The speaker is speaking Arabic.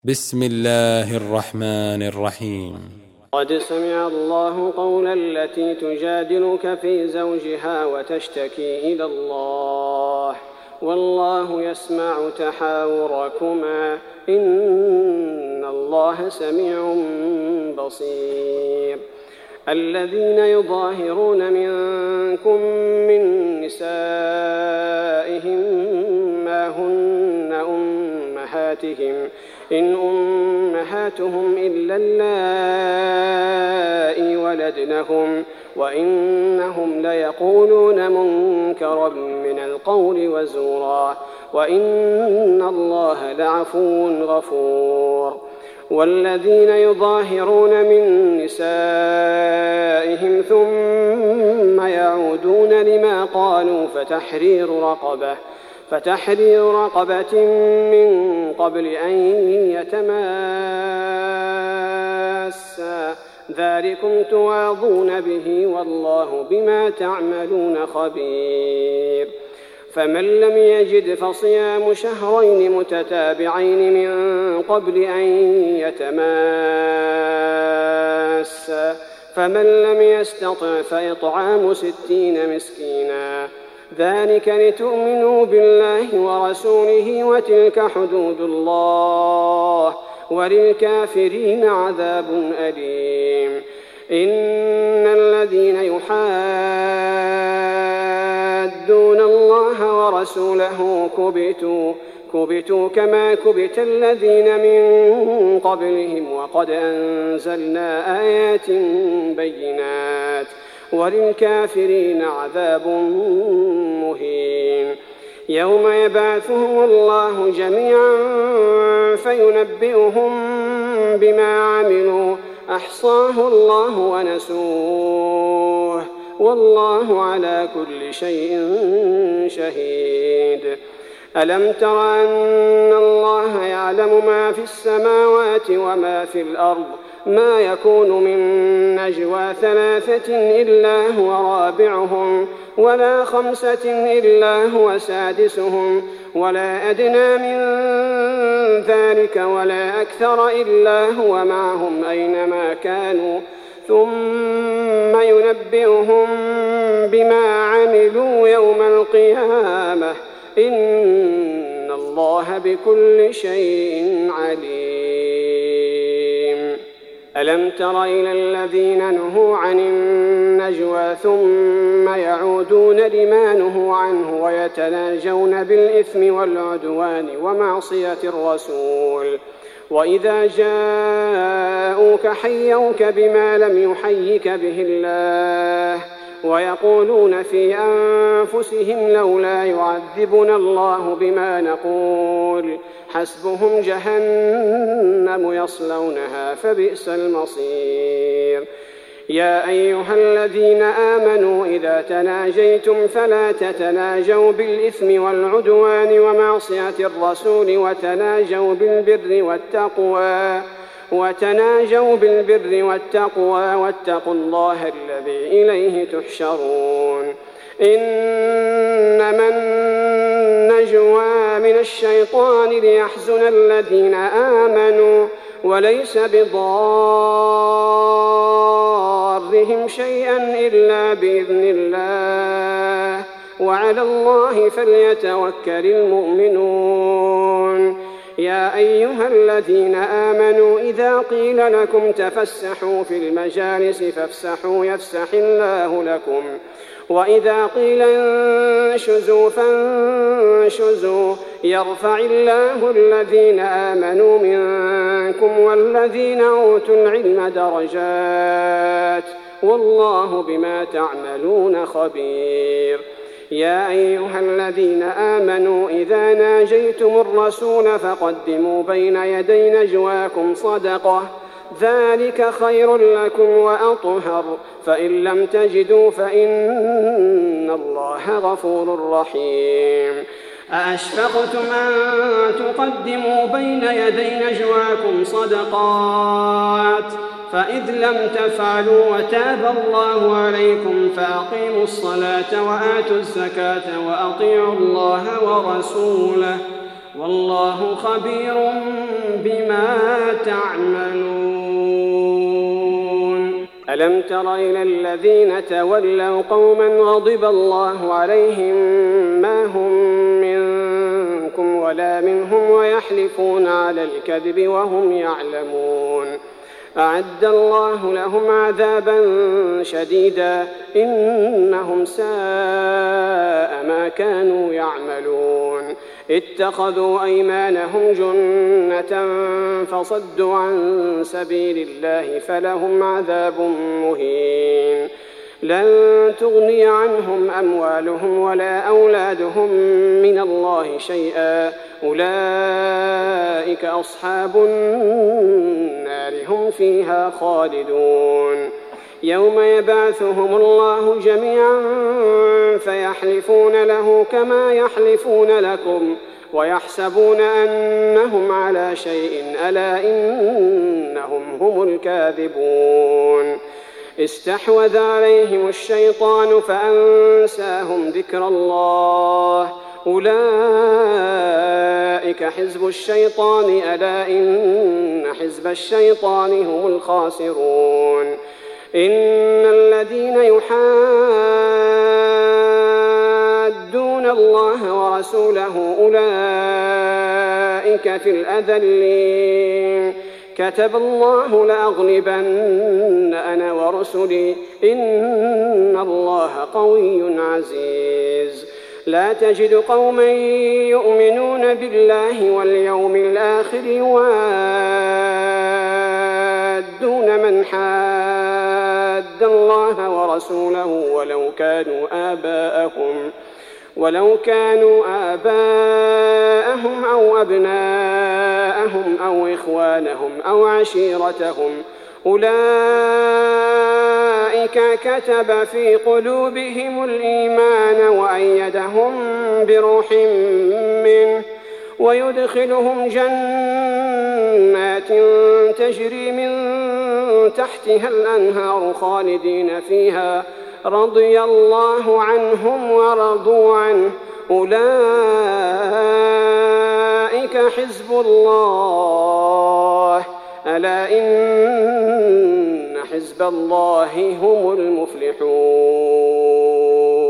بسم الله الرحمن الرحيم. قد سمع الله قول التي تجادلك في زوجها وتشتكي إلى الله والله يسمع تحاوركما إن الله سميع بصير. الذين يظاهرون منكم من نسائهم ما هن أمهاتهم إن أمهاتهم إلا اللائي ولدنهم وإنهم ليقولون منكرا من القول وزورا وإن الله لعفو غفور. والذين يظاهرون من نسائهم ثم يعودون لما قالوا فتحرير رقبة من قبل أن يتماسا ذلكم توعظون به والله بما تعملون خبير. فمن لم يجد فصيام شهرين متتابعين من قبل أن يتماسا فمن لم يستطع فإطعام 60 مسكينا ذلك لتؤمنوا بالله ورسوله وتلك حدود الله وللكافرين عذاب أليم. إن الذين يحادون الله ورسوله كبتوا كما كبت الذين من قبلهم وقد أنزلنا آيات بينات وللكافرين عذاب مهين. يوم يبعثهم الله جميعا فينبئهم بما عملوا أحصاه الله ونسوه والله على كل شيء شهيد. ألم تر أن الله يعلم ما في السماوات وما في الأرض ما يكون من نجوى 3 إلا هو رابعهم ولا 5 إلا هو سادسهم ولا أدنى من ذلك ولا أكثر إلا هو معهم أينما كانوا ثم ينبئهم بما عملوا يوم القيامة إن الله بكل شيء عليم. ألم تر إلى الذين نهوا عن النجوى ثم يعودون لما نهوا عنه ويتناجون بالإثم والعدوان ومعصية الرسول وإذا جاءوك حيوك بما لم يحيك به الله ويقولون في أنفسهم لولا يعذبنا الله بما نقول حسبهم جهنم يصلونها فبئس المصير. يا أيها الذين آمنوا إذا تناجيتم فلا تتناجوا بالإثم والعدوان ومعصية الرسول وتناجوا بالبر والتقوى واتقوا الله الذي إليه تحشرون. إنما النجوى من الشيطان ليحزن الذين آمنوا وليس بضارهم شيئا إلا بإذن الله وعلى الله فليتوكل المؤمنون. يا أيها الذين آمنوا إذا قيل لكم تفسحوا في المجالس فافسحوا يفسح الله لكم وإذا قيل انشزوا فانشزوا يرفع الله الذين آمنوا منكم والذين أوتوا العلم درجات والله بما تعملون خبير. يا أيها الذين آمنوا إذا ناجيتم الرسول فقدموا بين يدي نجواكم صدقة ذلك خير لكم وأطهر فإن لم تجدوا فإن الله غفور رحيم. أأشفقتم أن تقدموا بين يدي نجواكم صدقات فإذ لم تفعلوا وتاب الله عليكم فأقيموا الصلاة وآتوا الزكاة وأطيعوا الله ورسوله والله خبير بما تعملون. ألم تر إلى الذين تولوا قوما غضب الله عليهم ما هم منكم ولا منهم ويحلفون على الكذب وهم يعلمون. أعد الله لهم عذابا شديدا إنهم ساء ما كانوا يعملون. اتخذوا أيمانهم جنة فصدوا عن سبيل الله فلهم عذاب مهين. لن تغني عنهم أموالهم ولا أولادهم من الله شيئا أولئك أصحاب النار هم فيها خالدون. يوم يبعثهم الله جميعا فيحلفون له كما يحلفون لكم ويحسبون أنهم على شيء ألا إنهم هم الكاذبون. استحوذ عليهم الشيطان فأنساهم ذكر الله أولئك حزب الشيطان ألا إن حزب الشيطان هم الخاسرون. إن الذين يحادون الله ورسوله أولئك في الأذلين. كتب الله لأغلبن أنا ورسلي إن الله قوي عزيز. لا تجد قوما يؤمنون بالله واليوم الآخر يوادون من حاد الله ورسوله ولو كانوا آباءهم أو أبناءهم أو إخوانهم أو عشيرتهم أولئك كتب في قلوبهم الإيمان وأيدهم بروح منه ويدخلهم جنات تجري من تحتها الأنهار خالدين فيها رضي الله عنهم ورضوا عنه أولئك حزب الله ألا إن حزب الله هم المفلحون.